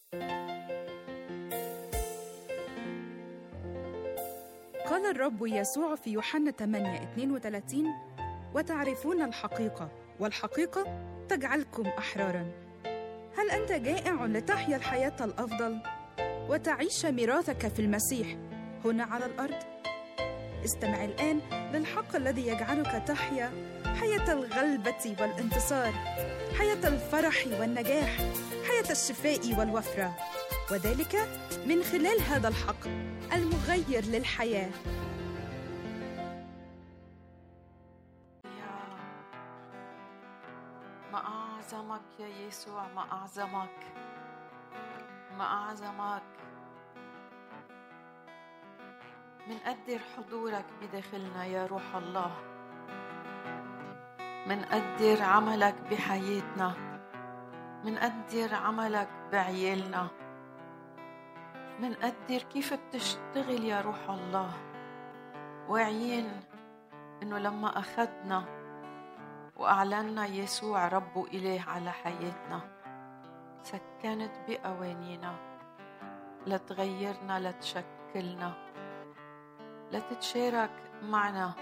قال الرب يسوع في يوحنا 8:32: وتعرفون الحقيقة، والحقيقة تجعلكم أحراراً. هل أنت جائع لتحيا الحياة الأفضل وتعيش ميراثك في المسيح هنا على الأرض؟ استمع الآن للحق الذي يجعلك تحيا حياة الغلبة والانتصار، حياة الفرح والنجاح، حياة الشفاء والوفرة، وذلك من خلال هذا الحق المغير للحياة. ما أعظمك يا يسوع، ما أعظمك، ما أعظمك. منقدر حضورك بداخلنا يا روح الله، منقدر عملك بحياتنا، منقدر عملك بعيالنا، منقدر كيف بتشتغل يا روح الله. واعيين إنه لما أخذنا وأعلنا يسوع رب وإله على حياتنا، سكنت بقوانينا لتغيرنا، لتشكلنا، لتتشارك معنا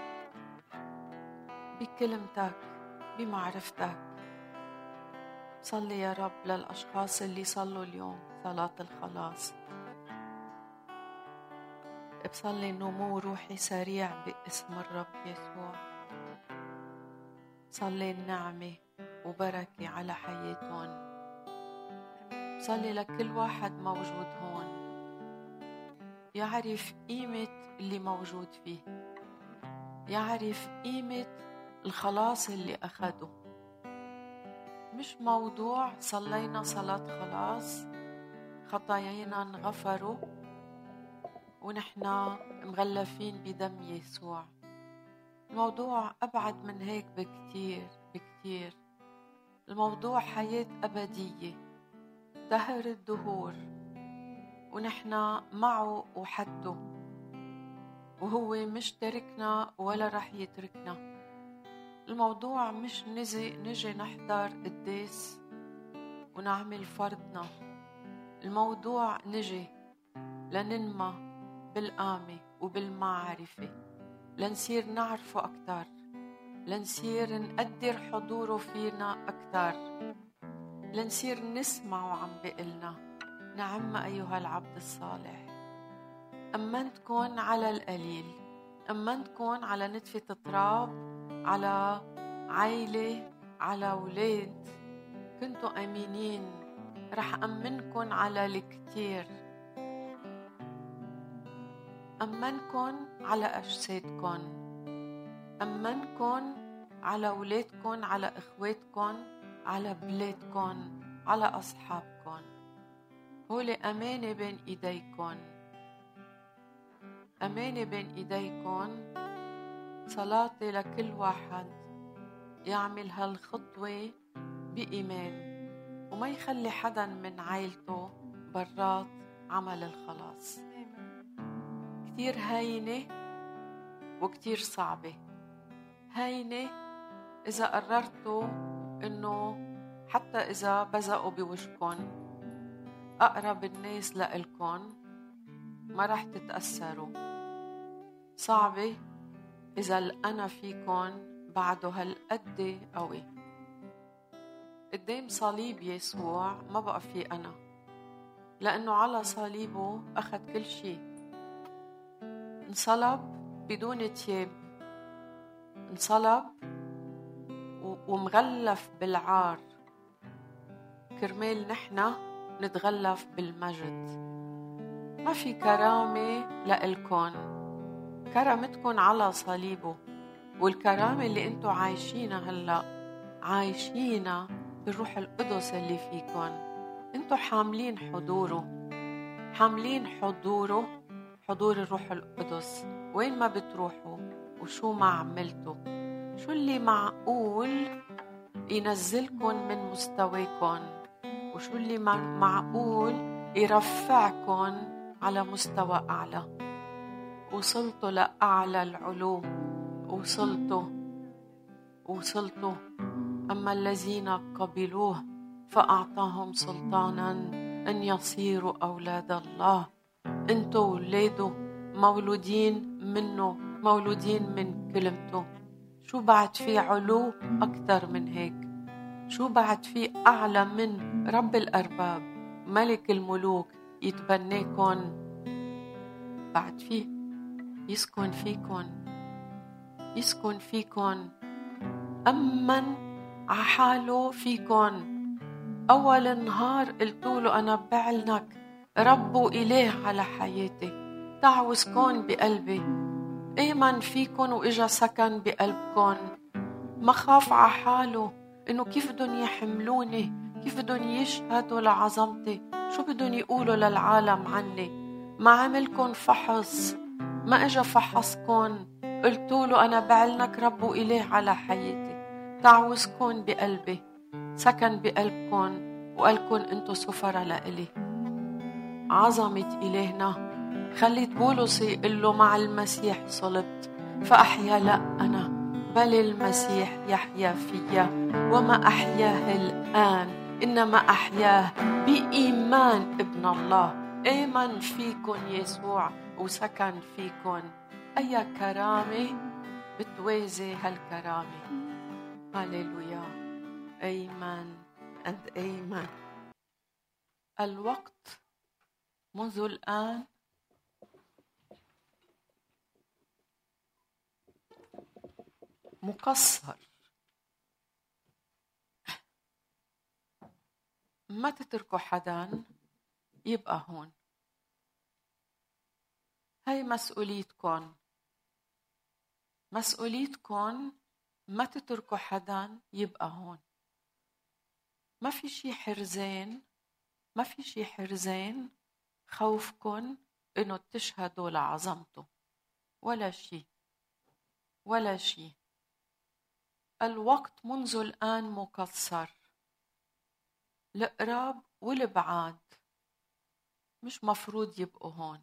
بكلمتك، بمعرفتك. صلي يا رب للأشخاص اللي صلوا اليوم صلاة الخلاص. بصلي نمو روحي سريع باسم الرب يسوع. صلي النعمة وبركة على حياتهم. صلي لكل واحد موجود هون يعرف قيمة اللي موجود فيه، يعرف قيمة الخلاص اللي أخده. مش موضوع صلينا صلاة خلاص خطايانا انغفروا ونحن مغلفين بدم يسوع. الموضوع أبعد من هيك بكتير بكتير. الموضوع حياة أبدية دهر الدهور، ونحن معه وحده، وهو مش تركنا ولا رح يتركنا. الموضوع مش نجي نحضر قداس ونعمل فرضنا. الموضوع نجي لننمى بالقامة وبالمعرفة، لنصير نعرفه أكتر، لنصير نقدر حضوره فينا أكتر، لنصير نسمعه عم بيقلنا: نعم أيها العبد الصالح، أمنتكن على القليل، أمنتكن على نتفة تراب، على عائلة، على أولاد، كنتوا أمينين، رح أمنكن على الكتير. أمنكن على أجسادكن، أمنكن على أولادكن، على إخواتكن، على بلادكن، على أصحابكن. هولي أمانة بين إيديكن، أمانة بين إيديكن. صلاتي لكل واحد يعمل هالخطوة بإيمان وما يخلي حدا من عائلته برات عمل الخلاص. كتير هينة وكتير صعبة. هينة إذا قررتوا إنه حتى إذا بزقوا بوجهكن أقرب الناس لإلكن ما رح تتأثروا. صعبة إذا الأنا فيكن بعده هالقد قوي. قدام صليب يسوع ما بقى في أنا، لأنه على صليبه أخذ كل شيء. انصلب بدون تياب، انصلب ومغلف بالعار كرمال نحنا نتغلف بالمجد. ما في كرامة لإلكن، كرامتكن على صليبه. والكرامة اللي انتوا عايشينها هلأ عايشينها بالروح القدس اللي فيكن. انتوا حاملين حضوره، حاملين حضوره، حضور الروح القدس. وين ما بتروحوا وشو ما عملتوا، شو اللي معقول ينزلكن من مستواكن، وشو اللي معقول يرفعكن على مستوى أعلى. وصلتوا لأعلى العلوم، وصلتوا. أما الذين قبلوه فأعطاهم سلطانا أن يصيروا أولاد الله. أنتوا ولاده مولودين منه، مولودين من كلمته. شو بعد في علو أكتر من هيك؟ شو بعد في أعلى من رب الأرباب ملك الملوك يتبنيكن؟ بعد فيه يسكن فيكن أمن عحاله فيكن. أول نهار قلتوله أنا بعلنك رب وإله على حياتي، تعوا اسكن بقلبي. آمن فيكن وإجا سكن بقلبكن. ما خاف عحاله إنه كيف بدهم يحملوني، كيف بدهم يشهدوا لعظمتي، شو بدهم يقولوا للعالم عني. ما عملكن فحص، ما إجا فحصكن. قلتوله أنا بعلنك رب وإله على حياتي، تعوا اسكن بقلبي. سكن بقلبكن وقالكن انتو سفرة لإلي. عظمة إلهنا خليت بولس يقول له مع المسيح صلبت، فأحيا لا أنا بل المسيح يحيا فيا، وما أحياه الآن إنما أحياه بإيمان ابن الله. آمن فيكن يسوع وسكن فيكن. أي كرامة بتوازي هالكرامة. هاليلويا. آمين and آمين. الوقت منذ الآن مقصر. ما تتركوا حدا يبقى هون. هاي مسؤوليتكن. ما تتركوا حدا يبقى هون. ما في شي حرزين خوفكن إنه تشهدوا لعظمته. ولا شي. الوقت منذ الآن مقصر. القراب والبعاد مش مفروض يبقوا هون.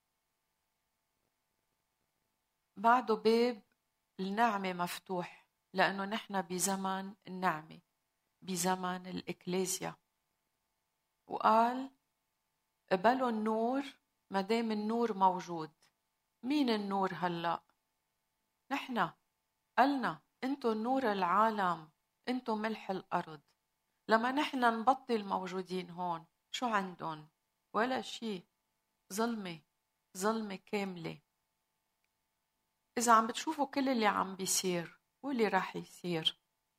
بعده باب النعمة مفتوح، لأنه نحن بزمن النعمة، بزمن الإكليسيا. وقال قبلوا النور ما دام النور موجود. مين النور هلأ؟ نحن. قالنا انتو نور العالم، انتو ملح الأرض. لما نحن نبطل موجودين هون شو عندهم؟ ولا شيء. ظلمة كاملة. إذا عم بتشوفوا كل اللي عم بيصير واللي راح يصير،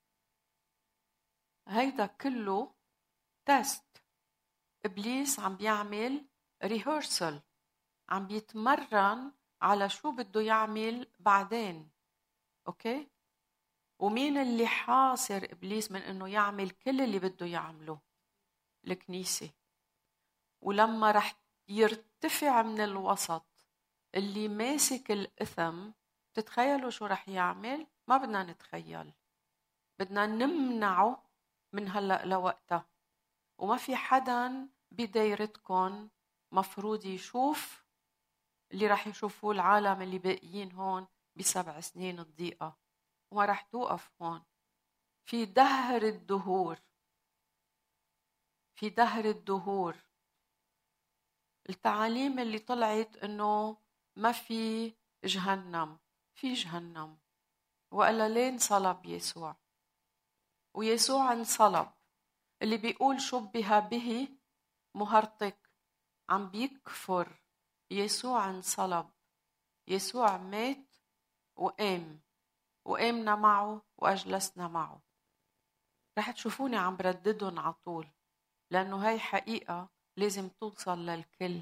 هيدا كله تست. إبليس عم بيعمل ريهرسل، عم بيتمرن على شو بده يعمل بعدين. أوكي؟ ومين اللي حاصر إبليس من إنه يعمل كل اللي بده يعمله؟ الكنيسة. ولما رح يرتفع من الوسط اللي ماسك الإثم، تتخيلوا شو رح يعمل؟ ما بدنا نتخيل. بدنا نمنعه من هلأ لوقتها. وما في حدا بدايرتكم مفروض يشوف اللي رح يشوفوه العالم اللي باقيين هون ب7 سنين الضيقة. وما رح توقف هون. في دهر الدهور التعاليم اللي طلعت انه ما في جهنم. في جهنم. وقال ليه انصلب يسوع؟ ويسوع انصلب. اللي بيقول شبه به مهرطق، عم بيكفر. يسوع انصلب. يسوع مات وقامنا معه وأجلسنا معه. رح تشوفوني عم برددهم على طول، لأنه هاي حقيقة لازم توصل للكل.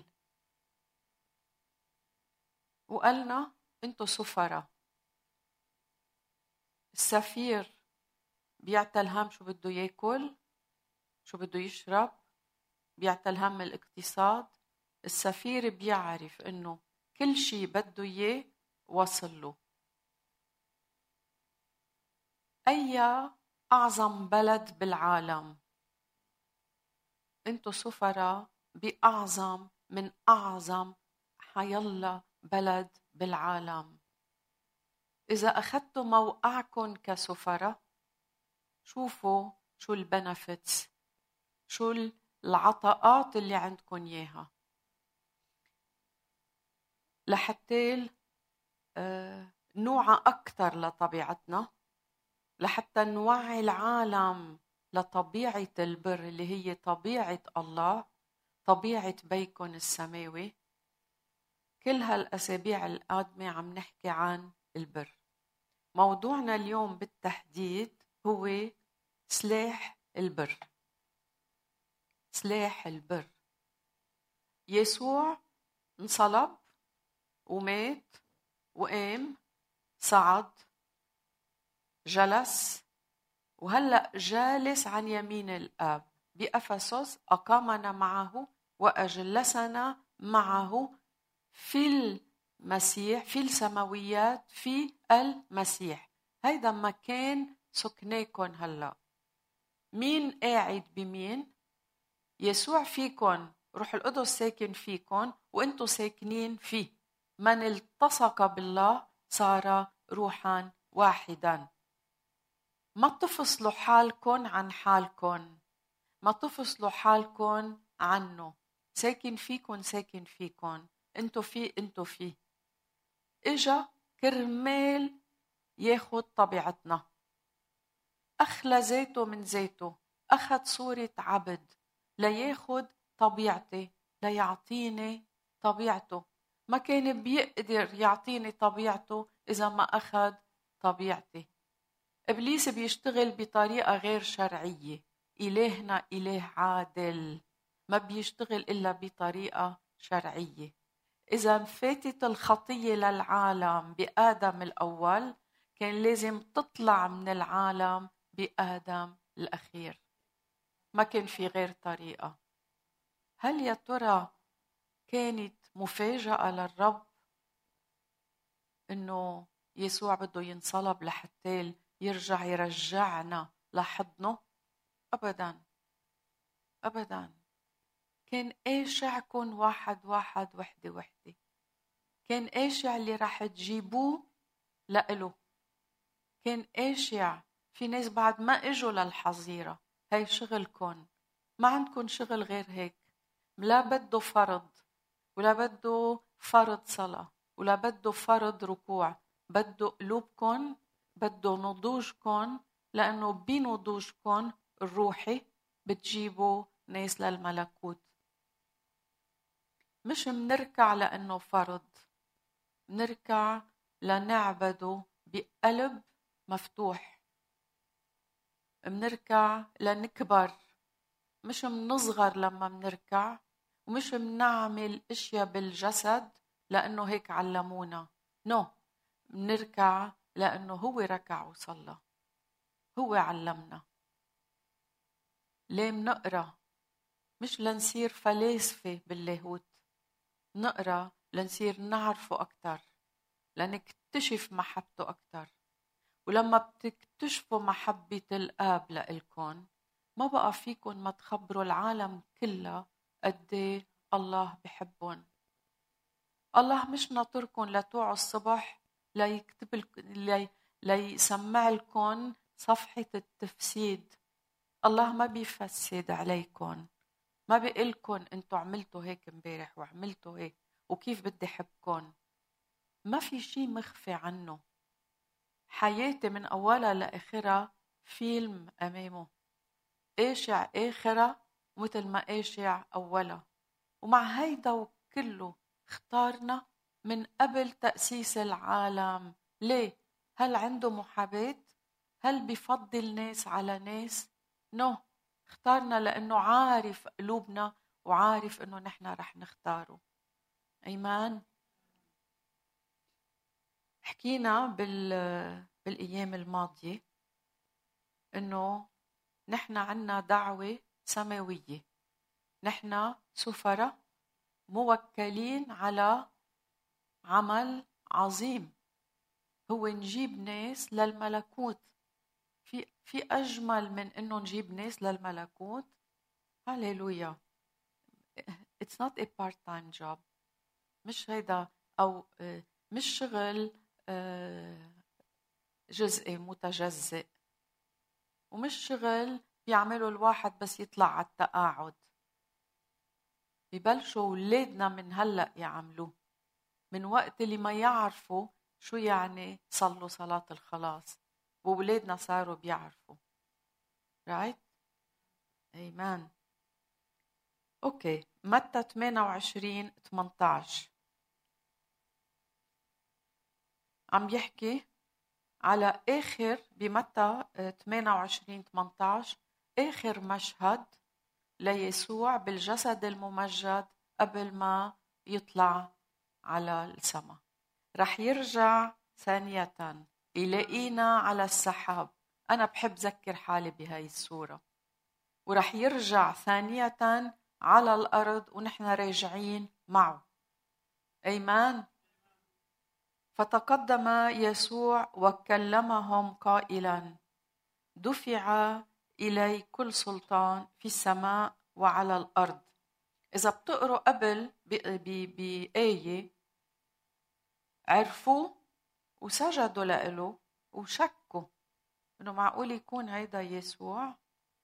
وقالنا انتو سفرة. السفير بيعتل هم شو بده ياكل، شو بده يشرب، بيعتل هم الاقتصاد. السفير بيعرف انه كل شي بده اياه وصل له. أي أعظم بلد بالعالم؟ انتو سفرة بأعظم من أعظم حيالله بلد بالعالم. إذا أخذتوا موقعكم كسفرة، شوفوا شو البنفتس، شو العطاءات اللي عندكم إياها لحتى نوعى أكثر لطبيعتنا، لحتى نوعي العالم لطبيعة البر اللي هي طبيعة الله، طبيعة بيكم السماوي. كل هالأسابيع القادمة عم نحكي عن البر. موضوعنا اليوم بالتحديد هو سلاح البر. سلاح البر. يسوع انصلب ومات وقام، صعد، جلس، وهلأ جالس عن يمين الآب بأفسس، أقامنا معه وأجلسنا معه في المسيح، في السماويات، في المسيح. هيدا مكان سكناكم هلأ. مين قاعد بمين؟ يسوع فيكم، روح القدس ساكن فيكم وانتم ساكنين فيه. من التصق بالله صار روحا واحدا. ما تفصلوا حالكم عن حالكم، ما تفصلوا حالكم عنه. ساكن فيكم، ساكن فيكم، انتو فيه، انتو فيه. اجا كرمال ياخد طبيعتنا، اخلى ذاته من ذاته، اخذ صورة عبد لياخد طبيعتي، ليعطيني طبيعته. ما كان بيقدر يعطيني طبيعته إذا ما أخذ طبيعتي. إبليس بيشتغل بطريقة غير شرعية. إلهنا إله عادل، ما بيشتغل إلا بطريقة شرعية. إذا فاتت الخطية للعالم بآدم الأول، كان لازم تطلع من العالم بآدم الأخير. ما كان في غير طريقة. هل يا ترى كانت مفاجأة للرب إنه يسوع بده ينصلب لحتى يرجع يرجعنا لحضنه؟ أبداً أبداً. كان قاشعكن واحد واحد، وحدة وحدة. كان قاشع اللي راح تجيبوه لإله. كان قاشع. في ناس بعد ما اجوا للحظيرة. هاي شغلكن، ما عندكن شغل غير هيك. لا بده فرض، ولا بده فرض صلاة، ولا بده فرض ركوع. بده قلوبكن، بده نضوجكن، لأنه بنضوجكن الروحي بتجيبوا ناس للملكوت. مش منركع لأنه فرض، منركع لنعبده بقلب مفتوح. منركع لنكبر، مش منصغر لما منركع، ومش منعمل اشياء بالجسد لأنه هيك علمونا. منركع لأنه هو ركع وصلى، هو علمنا. ليه منقرأ؟ مش لنصير فلاسفة باللاهوت، نقرأ لنصير نعرفه أكتر، لنكتشف محبته أكتر. ولما بتكتشفوا محبة الآب لإلكن، ما بقى فيكن ما تخبروا العالم كله قد الله بحبهم. الله مش ناطركن لتوعوا الصبح ليسمع لكم صفحة التفسيد. الله ما بيفسد عليكن، ما بيقلكن انتوا عملتوا هيك امبارح وعملتوا هيك وكيف بدي حبكن. ما في شيء مخفي عنه. حياتي من أولها لآخرها فيلم أمامه، قاشع آخرها مثل ما قاشع أولها. ومع هيدا وكله اختارنا من قبل تأسيس العالم. ليه؟ هل عنده محاباة؟ هل بيفضل ناس على ناس؟ اختارنا لأنه عارف قلوبنا وعارف أنه نحن رح نختاره. أيمان. حكينا بالأيام الماضية أنه نحن عنا دعوة سماوية. نحن سفراء موكلين على عمل عظيم، هو نجيب ناس للملكوت. في أجمل من أنه نجيب ناس للملكوت؟ هاليلويا. It's not a part-time job. مش هيدا، أو مش شغل جزئي متجزئ، ومش شغل بيعمله الواحد بس يطلع على التقاعد. ببلشوا ولادنا من هلأ يعملوه، من وقت اللي ما يعرفوا شو يعني صلوا صلاة الخلاص، وولادنا صاروا بيعرفوا. right؟ ايمان. اوكي، متى 28:18 عم يحكي على آخر، بمتى 28:18 آخر مشهد ليسوع بالجسد الممجد قبل ما يطلع على السماء. رح يرجع ثانية يلاقينا على السحاب. أنا بحب ذكر حالي بهاي الصورة. ورح يرجع ثانية على الأرض ونحن راجعين معه. أيمان. فتقدم يسوع وكلمهم قائلا: دفع إلي كل سلطان في السماء وعلى الأرض. إذا بتقروا قبل بآية عرفوا وسجدوا له وشكوا إنه معقول يكون هيدا يسوع.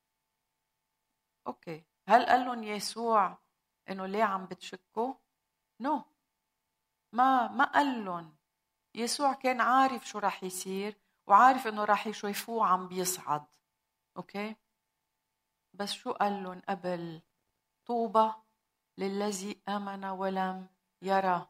أوكي، هل قال لهم يسوع إنه ليه عم بتشكوا؟ نو، ما قال لهم. يسوع كان عارف شو رح يصير وعارف إنه رح يشوفوه عم بيصعد. أوكي، بس شو قال لهم قبل؟ طوبى للذي آمن ولم يرى.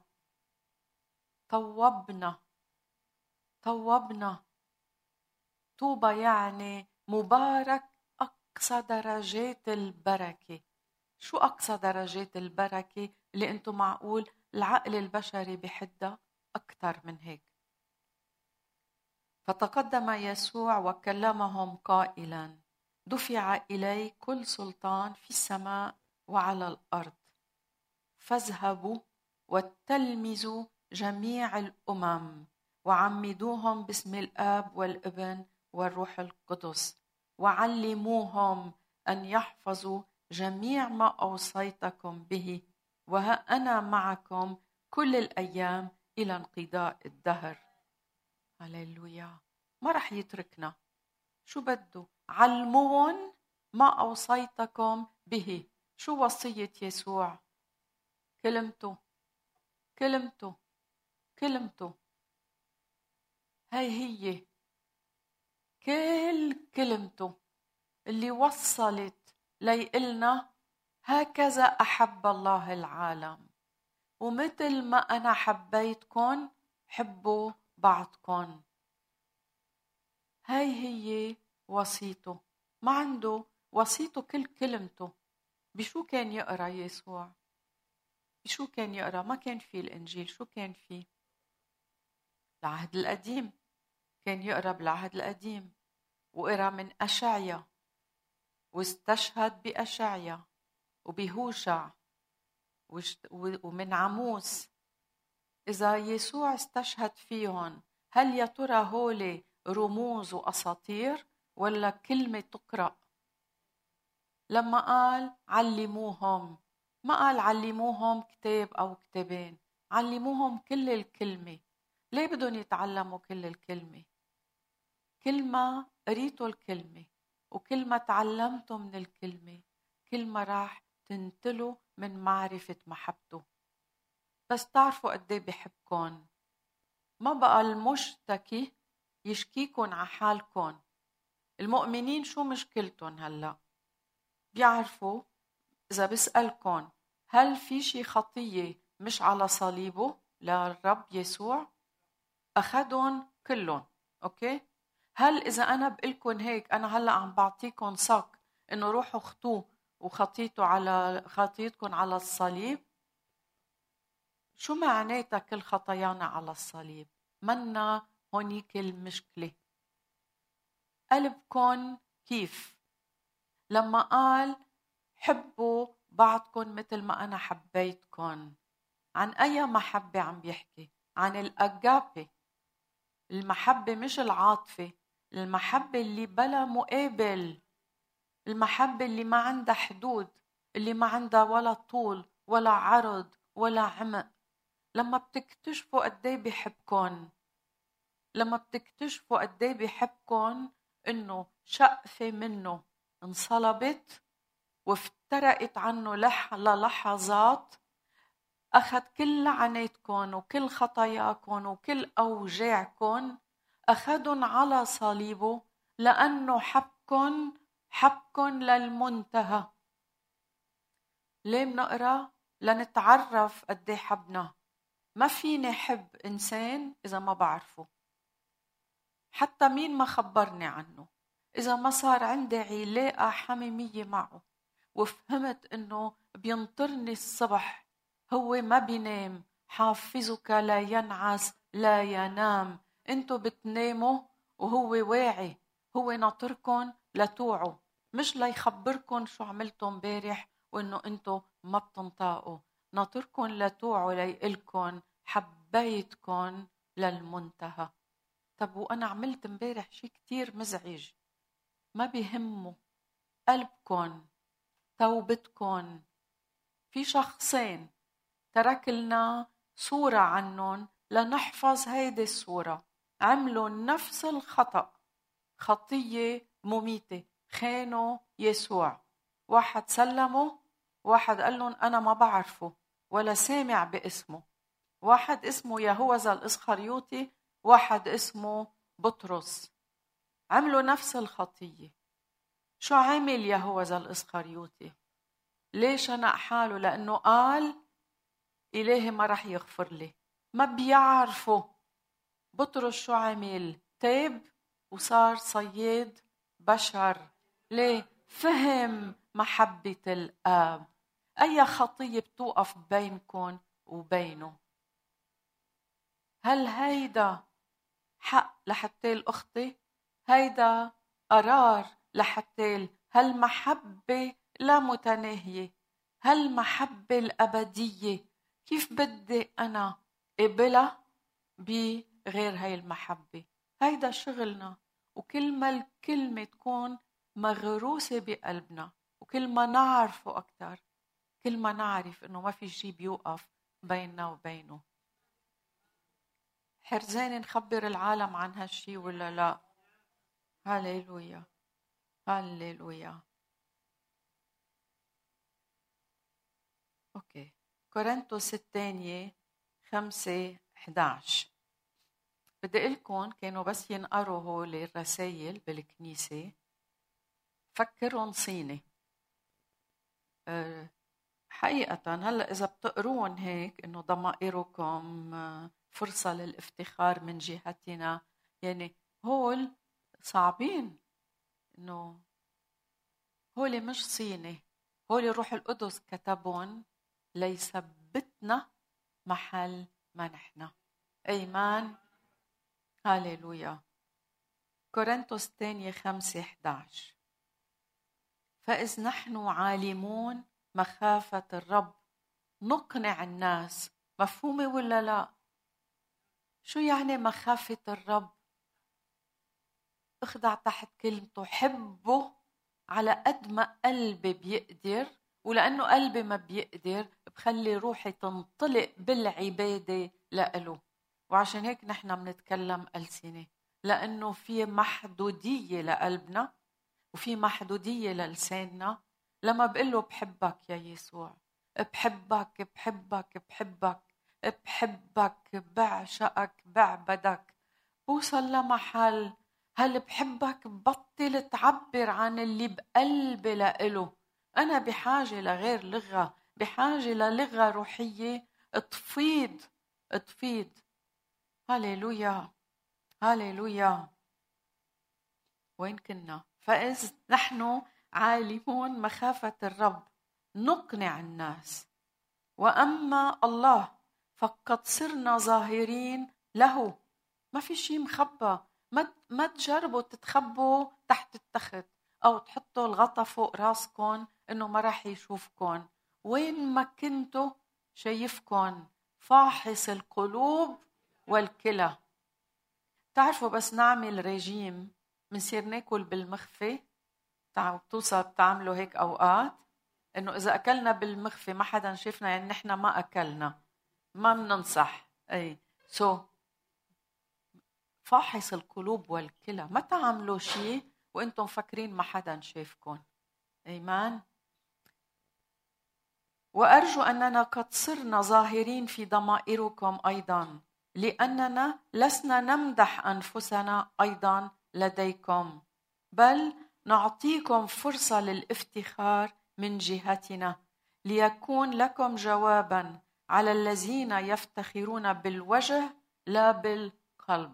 طوبنا. طوبى يعني مبارك، أقصى درجات البركة. شو أقصى درجات البركة اللي أنتم معقول العقل البشري بحدها أكثر من هيك؟ فتقدم يسوع وكلمهم قائلا: دفع إلي كل سلطان في السماء وعلى الأرض، فاذهبوا وتلمذوا جميع الأمم وعمدوهم باسم الآب والابن والروح القدس، وعلموهم أن يحفظوا جميع ما أوصيتكم به، وها أنا معكم كل الأيام إلى انقضاء الدهر. هللويا. ما رح يتركنا. شو بده؟ علمون ما أوصيتكم به. شو وصية يسوع؟ كلمته. هي كل كلمته اللي وصلت ليقلنا هكذا أحب الله العالم، ومثل ما أنا حبيتكن حبوا بعضكن. هي وصيته. ما عنده وصيته كل كلمته. بشو كان يقرأ يسوع؟ بشو كان يقرأ؟ ما كان فيه الإنجيل. شو كان فيه؟ العهد القديم. كان يقرأ بالعهد القديم، وقرأ من أشعيا، واستشهد بأشعيا وبهوشع ومن عموس. إذا يسوع استشهد فيهم، هل يا ترى هولي رموز وأساطير ولا كلمة تقرأ؟ لما قال علموهم، ما قال علموهم كتاب أو كتابين، علموهم كل الكلمة. ليه بدهم يتعلموا كل الكلمة؟ كل ما قريتوا الكلمة وكل ما تعلمتوا من الكلمة، كل ما راح تنتلوا من معرفة محبته. بس تعرفوا قد ايه بحبكن. ما بقى المشتكي يشكيكن على حالكن. المؤمنين شو مشكلتن هلأ؟ بيعرفوا إذا بسألكن هل في شي خطية مش على صليبه للرب يسوع؟ أخدون كلهم. أوكي؟ هل إذا أنا بقلكن هيك أنا هلأ عم بعطيكن صك إنه روحوا خطوه وخطيتوا على خطيتكن على الصليب؟ شو معناتها كل خطايانا على الصليب؟ منا هونيك المشكلة. قلبكن كيف؟ لما قال حبوا بعضكن مثل ما أنا حبيتكن، عن أي محبة عم بيحكي؟ عن الأجابي. المحبة مش العاطفة، المحبة اللي بلا مقابل، المحبة اللي ما عندها حدود، اللي ما عندها ولا طول ولا عرض ولا عمق. لما بتكتشفوا قديه بيحبكن، لما بتكتشفوا قديه بيحبكن، إنه شقفة منه انصلبت وافترقت عنه للحظات، أخذ كل لعنتكم وكل خطاياكم وكل أوجاعكم، أخذهم على صليبه لأنه حبكن للمنتهى. ليه بنقرأ؟ لنتعرف قد ايه حبنا. ما فيني حب إنسان إذا ما بعرفه، حتى مين ما خبرني عنه، إذا ما صار عندي علاقة حميمية معه وفهمت إنه بينطرني الصبح، هو ما بينام، حافظك لا ينعس لا ينام. انتوا بتناموا وهو واعي، هو ناطركن لتوعوا، مش ليخبركن شو عملتوا امبارح وإنه انتوا ما بتنطقوا. ناطركن لتوعوا ليقلكن حبيتكن للمنتهى. طب وأنا عملت امبارح شيء كتير مزعج، ما بيهمه. قلبكن، توبتكن. في شخصين ترك لنا صورة عنهم لنحفظ هيدي الصورة، عملوا نفس الخطأ، خطية مميتة، خانوا يسوع. واحد سلمه، واحد قال لهم أنا ما بعرفه ولا سامع باسمه. واحد اسمه يهوذا الإسخريوطي، واحد اسمه بطرس. عملوا نفس الخطية. شو عمل يهوذا الإسخريوطي؟ ليش أنا حاله؟ لأنه قال إلهي ما رح يغفر لي. ما بيعرفه. بطرس شو عمل؟ تاب وصار صياد بشر. ليه؟ فهم محبة الآب. أي خطية بتوقف بينكم وبينه؟ هل هيدا حق لحتى الأختي؟ هيدا قرار لحتى هالمحبة لا متناهية، هالمحبة الأبدية. كيف بدي أنا قبلها بغير هاي المحبة؟ هيدا شغلنا. وكل ما الكلمة تكون مغروسة بقلبنا وكل ما نعرفه أكتر، كل ما نعرف إنه ما في شيء بيوقف بيننا وبينه. حرزاني نخبر العالم عن هالشي ولا لا؟ هاليلويا، هاليلويا. اوكي، كورنثوس الثانية 5:11. بدي لكم كانوا بس ينقروا هول الرسائل بالكنيسة فكرهم صيني. حقيقة هلا إذا بتقروهم هيك إنه ضمائركم فرصة للافتخار من جهتنا، يعني هول صعبين، إنه هول مش صيني، هول الروح القدس كتبون ليثبتنا محل ما نحن. أيمان، هاليلويا. كورنثوس الثانية 5:11. فإذ نحن عالمون مخافة الرب نقنع الناس. مفهومة ولا لا؟ شو يعني مخافة الرب؟ اخضع تحت كلمته، حبه على قد ما قلبي بيقدر، ولأنه قلبي ما بيقدر بخلي روحي تنطلق بالعبادة لإله. وعشان هيك نحن بنتكلم ألسنة، لأنه في محدودية لقلبنا وفي محدودية للساننا. لما بقول له بحبك يا يسوع، بحبك بحبك بحبك بحبك، بعشقك بعبدك، بوصل لمحل هل بحبك بطل تعبر عن اللي بقلبي لإله. أنا بحاجة لغير لغة، بحاجة للغة روحية تفيض. هاليلويا، هاليلويا. وين كنا؟ فإذ نحن عالمون مخافة الرب نقنع الناس، وأما الله فقد صرنا ظاهرين له. ما في شيء مخبى. ما تجربوا تتخبوا تحت التخت أو تحطوا الغطا فوق راسكم إنه ما راح يشوفكم. وين ما كنتوا شايفكم، فاحص القلوب والكلى. تعرفوا بس نعمل ريجيم منصير ناكل بالمخفي. بتوصل بتعملوا هيك أوقات إنه إذا أكلنا بالمخفي ما حدا شفنا، يعني نحن ما أكلنا، ما بننصح. أي فاحص القلوب والكلى. ما تعملوا شيء وانتم فاكرين ما حدا شايفكم. ايمان. وأرجو أننا قد صرنا ظاهرين في ضمائركم أيضا، لأننا لسنا نمدح أنفسنا أيضا لديكم، بل نعطيكم فرصة للافتخار من جهتنا، ليكون لكم جوابا على الذين يفتخرون بالوجه لا بالقلب.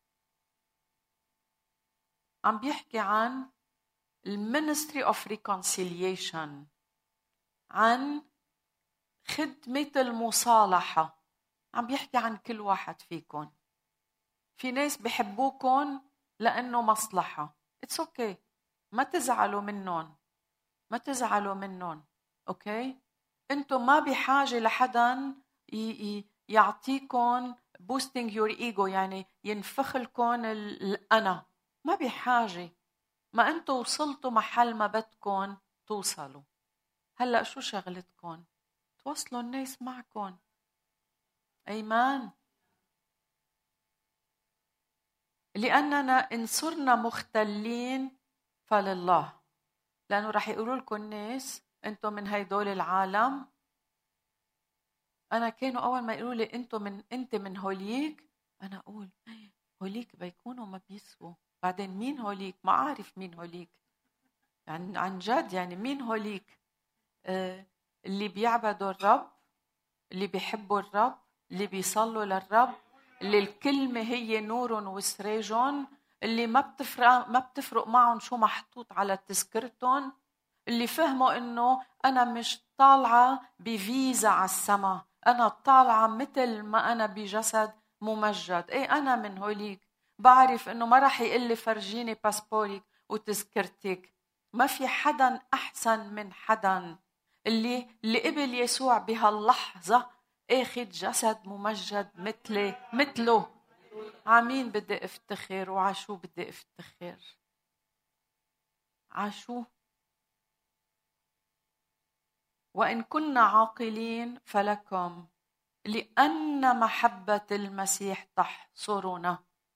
عم بيحكي عن المينستري اوف ريكونسيليشن، عن خدمة المصالحة. عم بيحكي عن كل واحد فيكم. في ناس بيحبوكم لأنه مصلحة، it's okay، ما تزعلوا منهم، ما تزعلوا منهم، أوكي؟ أنتم ما بحاجة لحدا يعطيكم boosting your ego، يعني ينفخ لكم الأنا، ما بحاجة. ما أنتم وصلتوا محل ما بدكم توصلوا. هلأ شو شغلتكم؟ توصلوا الناس معكم. أيمان. لأننا إن صرنا مختلين فلله، لأنه رح يقولوا لكم الناس أنتم من هيدول العالم. أنا كانوا أول ما يقولوا لي أنت من هوليك، أنا أقول هوليك بيكونوا ما بيسووا. بعدين مين هوليك؟ ما أعرف مين هوليك، يعني عن جد، يعني مين هوليك؟ اللي بيعبدوا الرب، اللي بيحبوا الرب، اللي بيصلوا للرب، اللي الكلمة هي نورهم وسراجهم، اللي ما بتفرق معهم شو محطوط على تذكرتهم، اللي فهموا إنه أنا مش طالعة بفيزا على السما، أنا طالعة مثل ما أنا بجسد ممجد. إيه، أنا من هوليك، بعرف إنه ما رح يقلي فرجيني باسبوريك وتذكرتك. ما في حدا أحسن من حدا. اللي قبل يسوع بهاللحظة اخد جسد ممجد مثله. عمين بدي افتخر، وعشو بدي افتخر؟ عشو؟ وإن كنا عاقلين فلكم، لأن محبة المسيح تحصرنا.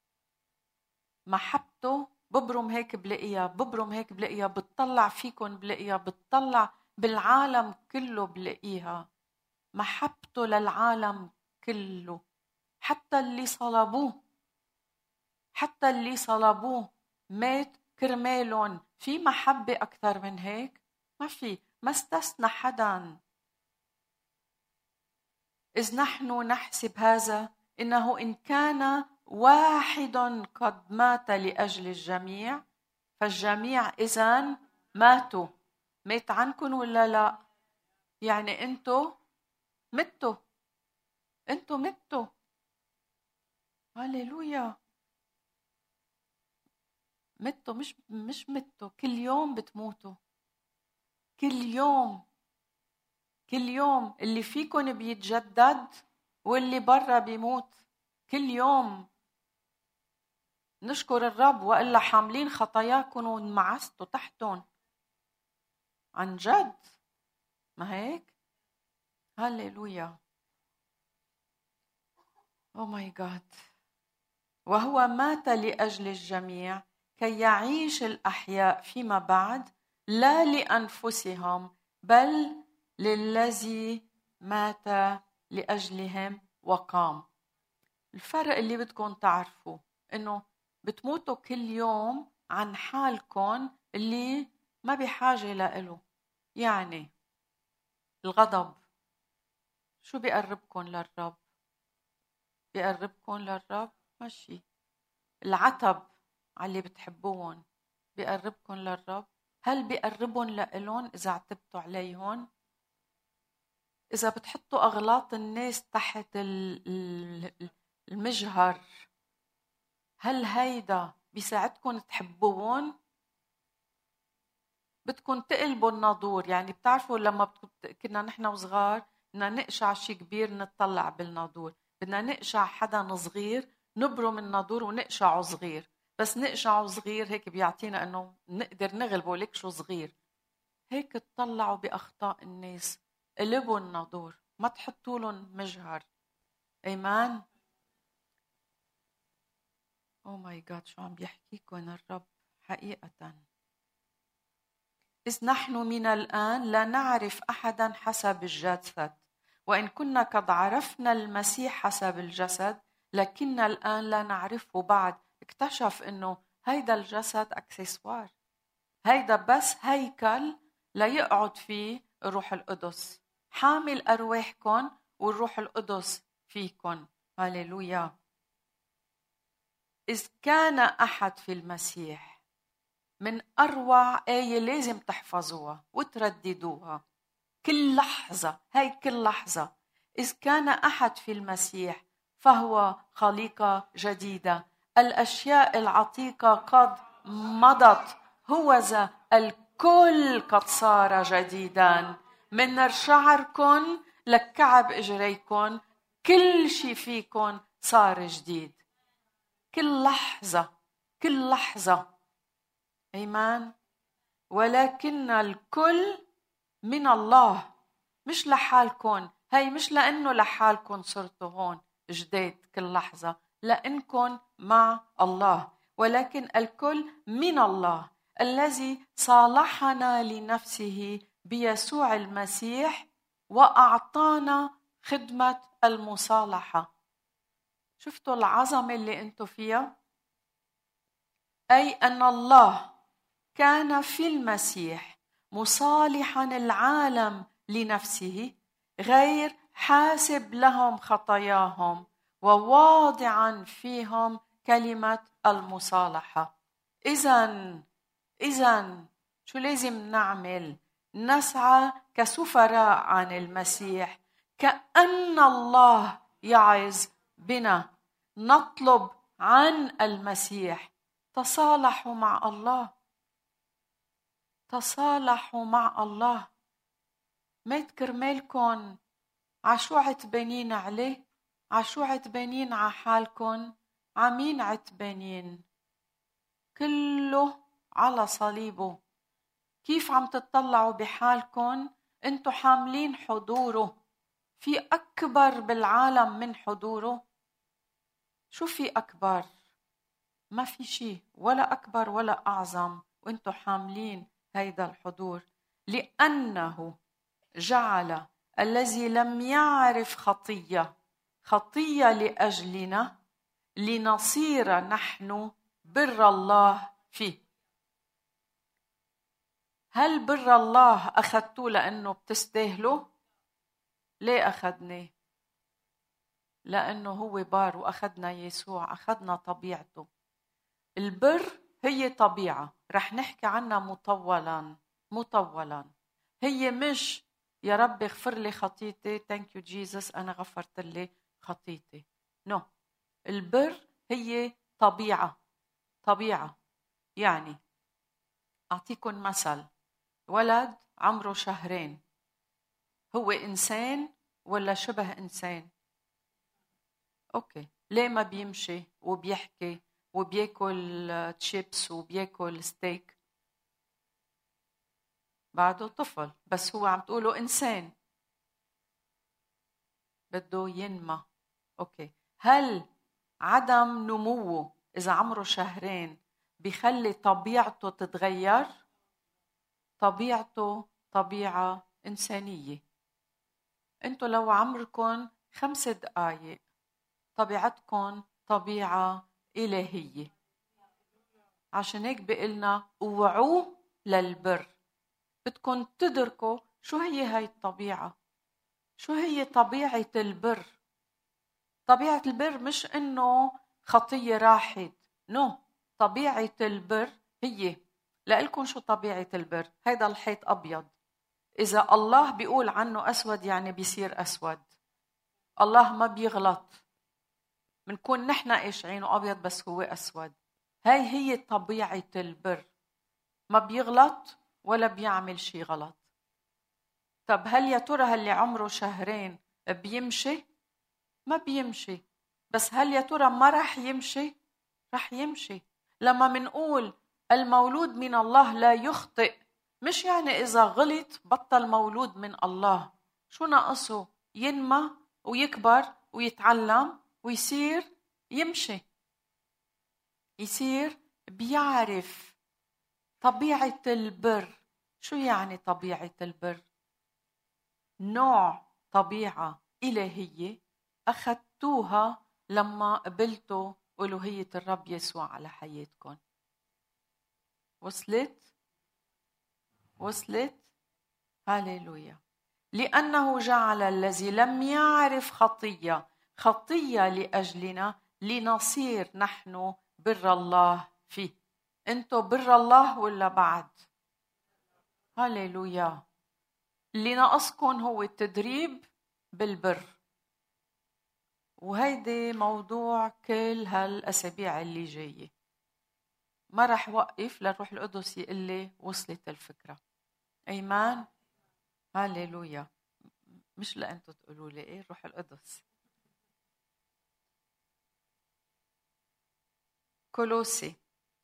محبته ببرم هيك بلاقيها، ببرم هيك بلاقيها، بتطلع فيكم بلاقيها، بتطلع بالعالم كله بلاقيها. محبته للعالم كله، حتى اللي صلبوه، حتى اللي صلبوه مات كرمالهم. في محبة أكثر من هيك؟ ما في، ما استثنى حدا. إذ نحن نحسب هذا، إنه إن كان واحد قد مات لأجل الجميع، فالجميع إذن ماتوا. مات عنكم ولا لا؟ يعني أنتوا متوا، أنتوا متوا. هاليلويا. متوا، مش متوا، كل يوم بتموتوا، كل يوم، كل يوم. اللي فيكم بيتجدد واللي برا بيموت كل يوم. نشكر الرب، وإلا حاملين خطاياكم وانمعستوا تحتهم. عن جد، ما هيك؟ هاليلويا. أوه ماي جاد. وهو مات لأجل الجميع كي يعيش الأحياء فيما بعد، لا لأنفسهم بل للذي مات لأجلهم وقام. الفرق اللي بدكم تعرفوه إنه بتموتوا كل يوم عن حالكم اللي ما بحاجة لإله. يعني الغضب شو بيقربكم للرب؟ بيقربكم للرب؟ ماشي. العتب على اللي بتحبوهم بيقربكم للرب؟ هل بيقربون لإلهم إذا عتبتوا عليهم؟ إذا بتحطوا أغلاط الناس تحت المجهر، هل هيدا بيساعدكم تحبوهم؟ بدكم تقلبوا الناظور. يعني بتعرفوا لما كنا نحن وصغار بدنا نقشع شي كبير نتطلع بالناظور، بدنا نقشع حدا صغير نبرم الناظور ونقشعه صغير، بس نقشعه صغير هيك بيعطينا انه نقدر نغلبه. لك شو صغير هيك. تطلعوا بأخطاء الناس، قلبوا الناظور، ما تحطوا لهم مجهر. ايمان. او ماي جاد، شو عم بيحكيكم الرب حقيقة. إذ نحن من الآن لا نعرف أحدا حسب الجسد، وإن كنا قد عرفنا المسيح حسب الجسد لكن الآن لا نعرفه بعد. اكتشف إنه هيدا الجسد أكسسوار، هيدا بس هيكل ليقعد فيه الروح القدس، حامل أرواحكم والروح القدس فيكم. هاليلويا. إذ كان أحد في المسيح، من أروع آية لازم تحفظوها وترددوها كل لحظة، هاي كل لحظة. إذ كان أحد في المسيح فهو خليقة جديدة، الأشياء العتيقة قد مضت، هوذا الكل قد صار جديدا. من شعركم لكعب إجريكم كل شي فيكم صار جديد. كل لحظة، كل لحظة. إيمان. ولكن الكل من الله، مش لحالكم. هاي مش لأنه لحالكم صرتوا هون جديد كل لحظة، لأنكم مع الله. ولكن الكل من الله الذي صالحنا لنفسه بيسوع المسيح وأعطانا خدمة المصالحة. شفتوا العظمة اللي انتوا فيها؟ أي أن الله كان في المسيح مصالحا العالم لنفسه، غير حاسب لهم خطاياهم وواضعا فيهم كلمة المصالحة. إذن شو لازم نعمل؟ نسعى كسفراء عن المسيح، كأن الله يعظ بنا، نطلب عن المسيح. تصالحوا مع الله، تصالحوا مع الله. ما تكرمالكن عشو عتبانين عليه؟ عشو عتبانين ع حالكن؟ عمين عتبانين؟ كله على صليبه. كيف عم تطلعوا بحالكن؟ انتوا حاملين حضوره. في أكبر بالعالم من حضوره؟ شو في أكبر؟ ما في شيء، ولا أكبر ولا أعظم، وانتوا حاملين هيدا الحضور. لأنه جعل الذي لم يعرف خطية لأجلنا، لنصير نحن بر الله فيه. هل بر الله أخذتوه لأنه بتستاهلوا؟ ليه أخذناه؟ لأنه هو بار، وأخذنا يسوع، أخذنا طبيعته. البر هي طبيعة رح نحكي عنها مطولا. هي مش يا رب اغفر لي خطيتي، thank you Jesus أنا غفرت لي خطيتي. no. البر هي طبيعة. يعني أعطيكم مثل. ولد عمره 2 شهر، هو إنسان ولا شبه إنسان؟ أوكي. ليه ما بيمشي وبيحكي وبياكل تشيبس وبياكل ستيك؟ بعده طفل، بس هو عم تقوله إنسان بده ينمى. أوكي. هل عدم نموه إذا عمره 2 شهر بيخلي طبيعته تتغير؟ طبيعته طبيعة إنسانية. أنتوا لو عمركم 5 دقايق طبيعتكم طبيعة إلهية. عشان هيك بيقلنا اوعوا للبر. بدكم تدركوا شو هي هاي الطبيعة، شو هي طبيعة البر. طبيعة البر مش إنه خطية راحت، نو. طبيعة البر هي، لألكم شو طبيعة البر. هيدا الحيط أبيض، إذا الله بيقول عنه أسود يعني بيصير أسود. الله ما بيغلط. منكون نحن قاشعينه أبيض بس هو أسود. هاي هي طبيعة البر، ما بيغلط ولا بيعمل شي غلط. طب هل يا ترى اللي عمره 2 شهر بيمشي؟ ما بيمشي. بس هل يا ترى ما رح يمشي؟ رح يمشي. لما منقول المولود من الله لا يخطئ، مش يعني إذا غلط بطل مولود من الله. شو ناقصه؟ ينمى ويكبر ويتعلم ويصير يمشي، يصير بيعرف طبيعة البر. شو يعني طبيعة البر؟ نوع طبيعة إلهية أخذتوها لما قبلتوا ألوهية الرب يسوع على حياتكم. وصلت؟ هاليلويا. لأنه جعل الذي لم يعرف خطية لأجلنا لنصير نحن بر الله فيه. أنتوا بر الله ولا بعد؟ هاليلويا. اللي ناقصكم هو التدريب بالبر، وهيدي موضوع كل هالأسابيع اللي جاية. ما رح وقف للروح القدس يقول لي وصلت الفكرة. أيمان. هاليلويا. مش لأنتوا تقولوا لي إيه، الروح القدس. كولوسي.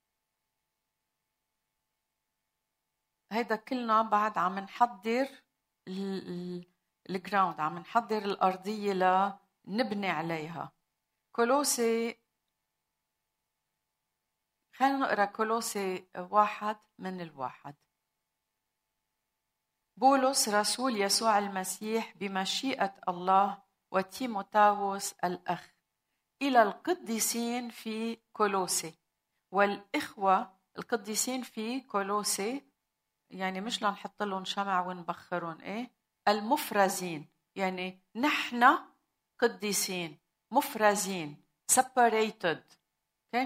هيدا كلنا بعد عم نحضر الجراوند، عم نحضر الأرضية لنبني عليها. كولوسي، خلينا نقرأ كولوسي 1:1. بولس رسول يسوع المسيح بمشيئة الله وتيموثاوس الأخ إلى القديسين في كولوسي والإخوة القديسين في كولوسي، يعني مش لنحط لهم شمع ونبخرهم، إيه؟ المفرزين، يعني نحن قديسين مفرزين separated. okay?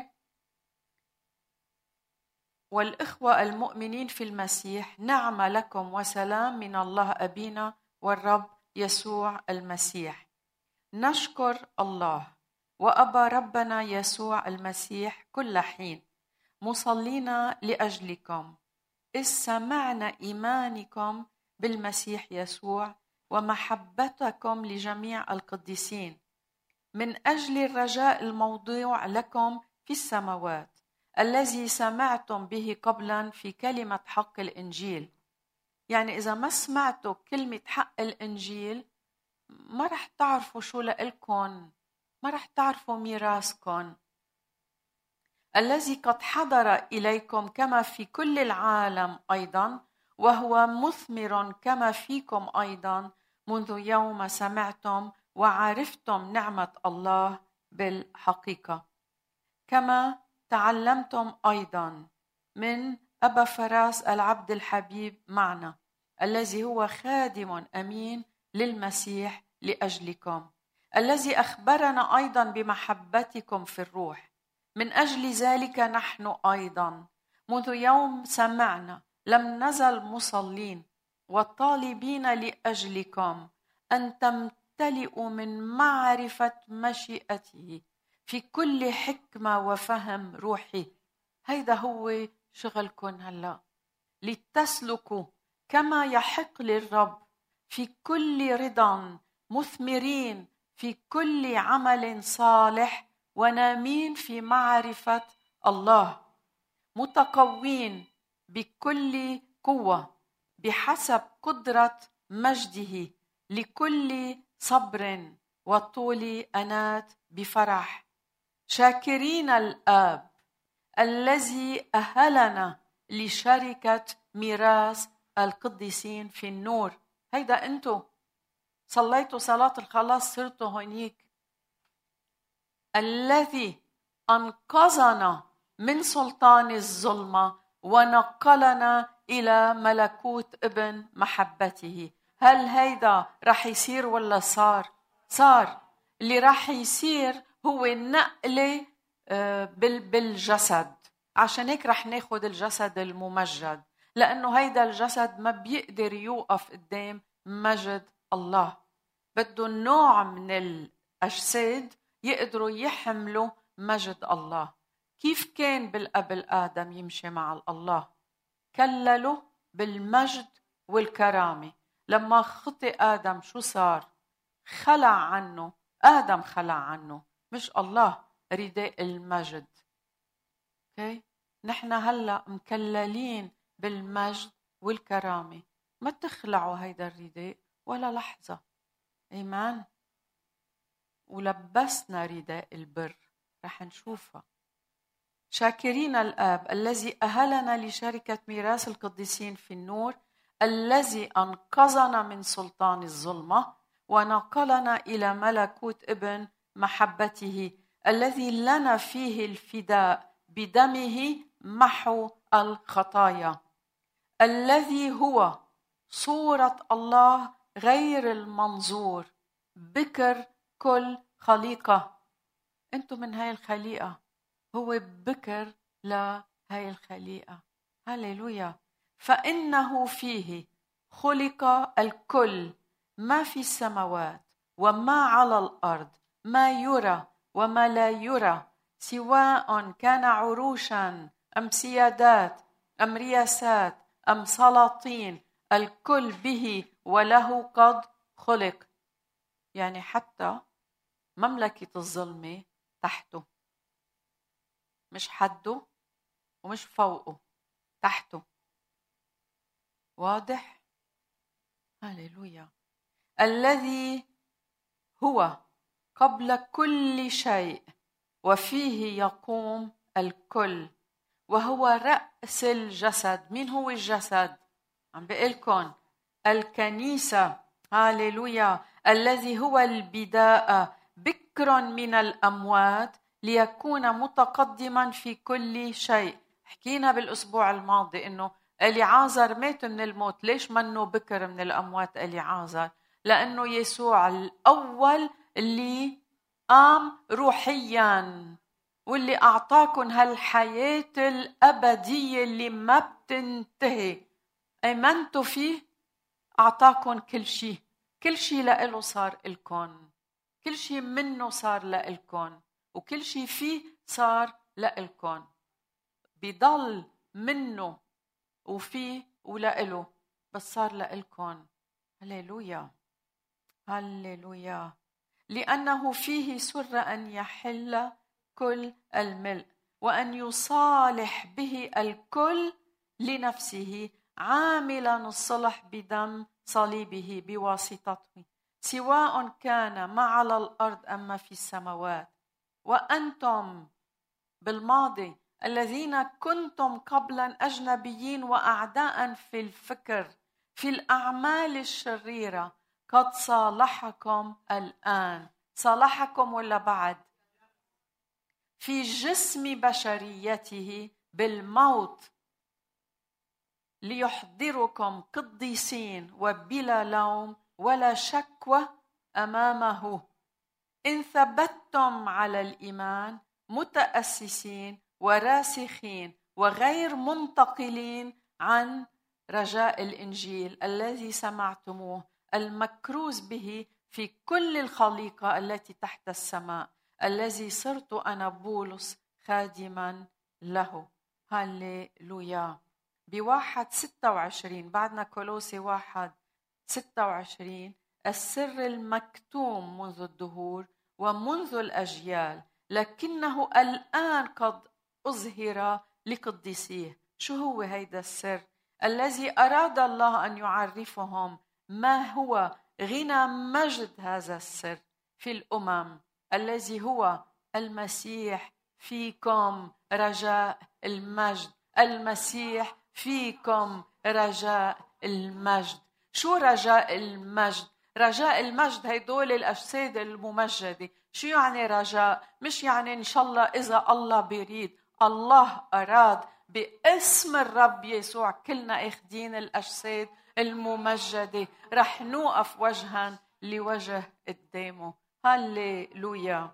والإخوة المؤمنين في المسيح، نعمة لكم وسلام من الله أبينا والرب يسوع المسيح. نشكر الله وأبا ربنا يسوع المسيح كل حين مصلين لأجلكم، إذ سمعنا إيمانكم بالمسيح يسوع ومحبتكم لجميع القديسين، من أجل الرجاء الموضوع لكم في السماوات، الذي سمعتم به قبلا في كلمة حق الإنجيل. يعني إذا ما سمعتوا كلمة حق الإنجيل ما رح تعرفوا شو لإلكم، ما رح تعرفوا ميراثكم، الذي قد حضر إليكم كما في كل العالم أيضا، وهو مثمر كما فيكم أيضا منذ يوم سمعتم وعرفتم نعمة الله بالحقيقة، كما تعلمتم أيضا من أبا فراس العبد الحبيب معنا، الذي هو خادم أمين للمسيح لأجلكم، الذي أخبرنا أيضا بمحبتكم في الروح. من أجل ذلك نحن أيضا منذ يوم سمعنا لم نزل مصلين والطالبين لأجلكم أن تمتلئوا من معرفة مشيئته في كل حكمة وفهم روحي. هيدا هو شغلكم هلأ، لتسلكوا كما يحق للرب في كل رضا، مثمرين في كل عمل صالح، ونامين في معرفة الله، متقوين بكل قوة بحسب قدرة مجده، لكل صبر وطول أنات بفرح، شاكرين الآب الذي أهلنا لشركة ميراث القديسين في النور. هيدا أنتو صليتوا صلاة الخلاص، صرتوا هونيك. الذي أنقذنا من سلطان الظلمة ونقلنا إلى ملكوت ابن محبته. هل هيدا رح يصير ولا صار؟ اللي رح يصير هو النقلة بالجسد. عشان هيك رح ناخد الجسد الممجد، لأنه هيدا الجسد ما بيقدر يوقف قدام مجد الله. بده النوع من الأجساد يقدروا يحملوا مجد الله. كيف كان بالقبل آدم يمشي مع الله؟ كلله بالمجد والكرامة. لما خطئ آدم شو صار؟ خلع عنه، آدم خلع عنه، مش الله، رداء المجد. okay? نحن هلأ مكللين بالمجد والكرامة، ما تخلعوا هيدا الرداء ولا لحظة. إيمان. ولبسنا رداء البر، رح نشوفها. شاكرين الآب الذي أهلنا لشركة ميراث القديسين في النور، الذي أنقذنا من سلطان الظلمة ونقلنا إلى ملكوت ابن محبته، الذي لنا فيه الفداء بدمه محو الخطايا، الذي هو صورة الله غير المنظور، بكر كل خليقة. أنتم من هاي الخليقة، هو بكر لهاي الخليقة. هاليلويا. فإنه فيه خلق الكل، ما في السماوات وما على الأرض، ما يرى وما لا يرى، سواء كان عروشا أم سيادات أم رياسات أم سلاطين، الكل به وله قد خلق. يعني حتى مملكة الظلمة تحته، مش حده ومش فوقه، تحته. واضح؟ هاليلويا. الذي هو قبل كل شيء وفيه يقوم الكل، وهو رأس الجسد. مين هو الجسد؟ عم بقلكن الكنيسة. هاليلويا. الذي هو البداء بكر من الأموات ليكون متقدما في كل شيء. حكينا بالأسبوع الماضي إنه إليعازر مات من الموت. ليش منه بكر من الأموات إليعازر؟ لأنه يسوع الأول اللي قام روحيا، واللي أعطاكم هالحياة الأبدية اللي ما بتنتهي. آمنتوا فيه، أعطاكم كل شيء. كل شيء لإله صار إلكم، كل شيء منه صار لإلكم، وكل شيء فيه صار لإلكم. بيضل منه وفيه ولإله، بس صار لإلكم. هللويا هللويا. لأنه فيه سر أن يحل كل الملء، وأن يصالح به الكل لنفسه، عاملا الصلح بدم صليبه بواسطته، سواء كان ما على الأرض أما في السماوات. وأنتم بالماضي الذين كنتم قبلا أجنبيين وأعداء في الفكر في الأعمال الشريرة، قد صالحكم الآن. صالحكم ولا بعد؟ في جسم بشريته بالموت، ليحضركم قديسين وبلا لوم ولا شكوى أمامه، إن ثبتتم على الإيمان، متأسسين وراسخين وغير منتقلين عن رجاء الإنجيل الذي سمعتموه، المكروز به في كل الخليقة التي تحت السماء، الذي صرت أنا بولس خادما له. هاليلويا. بواحد 26 بعدنا كولوسي 1:26، السر المكتوم منذ الدهور ومنذ الأجيال، لكنه الآن قد أظهر لقديسيه. شو هو هيدا السر؟ الذي أراد الله أن يعرفهم ما هو غنى مجد هذا السر في الأمم، الذي هو المسيح فيكم رجاء المجد. المسيح فيكم رجاء المجد. شو رجاء المجد؟ رجاء المجد هيدول الأجساد الممجدة. شو يعني رجاء؟ مش يعني إن شاء الله إذا الله بيريد. الله أراد باسم الرب يسوع كلنا اخدين الأجساد الممجدة رح نوقف وجها لوجه قدامه. هاليلويا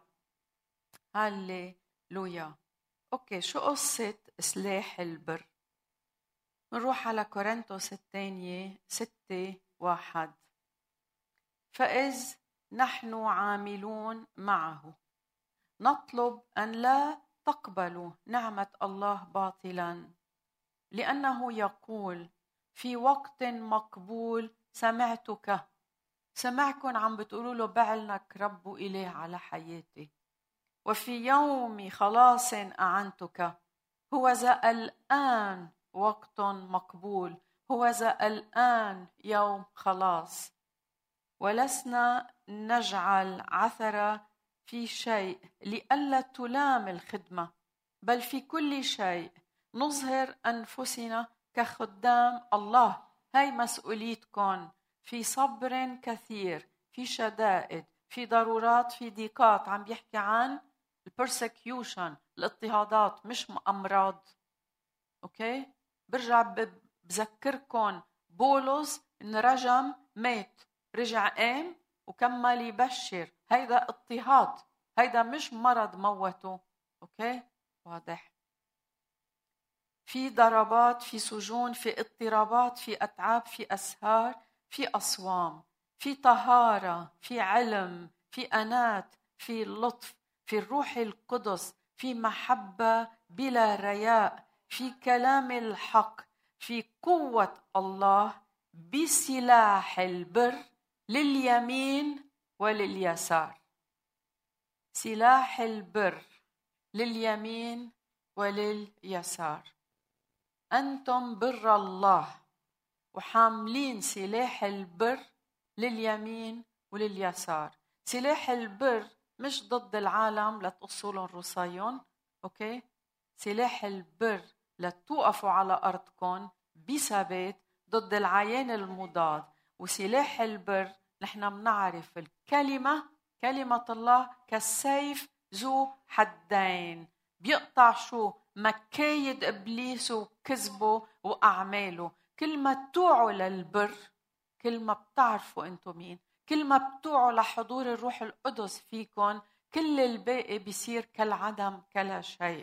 هاليلويا. أوكي، شو قصة سلاح البر؟ نروح على كورنثوس الثانية 6:1. فإذ نحن عاملون معه نطلب أن لا تقبلوا نعمة الله باطلا، لأنه يقول في وقت مقبول سمعكم عم بتقولوا له بعلنك رب إله على حياتي، وفي يوم خلاص أعنتك. هو ذا الآن وقت مقبول، هو ذا الآن يوم خلاص، ولسنا نجعل عثرة في شيء لئلا تلام الخدمة بل في كل شيء نظهر أنفسنا كخدام الله. هاي مسؤوليتكم. في صبر كثير، في شدائد، في ضرورات، في ضيقات. عم بيحكي عن البرسكيوشن، الاضطهادات، مش أمراض. أوكي؟ برجع بذكركم بولس انرجم، مات، رجع قام وكمل يبشر. هيدا اضطهاد، هيدا مش مرض موته. أوكي؟ واضح. في ضربات، في سجون، في اضطرابات، في أتعاب، في أسهار، في أصوام، في طهارة، في علم، في أنات، في لطف، في الروح القدس، في محبة بلا رياء، في كلام الحق، في قوة الله، بسلاح البر لليمين ولليسار. سلاح البر لليمين ولليسار. أنتم بر الله وحاملين سلاح البر لليمين ولليسار. سلاح البر مش ضد العالم لتقصوا لهم رصايون. أوكي؟ سلاح البر لتوقفوا على أرضكم بثبات ضد العيان المضاد. وسلاح البر نحن بنعرف الكلمة، كلمة الله كالسيف ذو حدين، بيقطع شو؟ مكايد إبليس وكذبه وأعماله. كل ما توعوا للبر، كل ما بتعرفوا أنتم مين، كل ما بتوعوا لحضور الروح القدس فيكم، كل الباقي بيصير كالعدم، كلا شيء.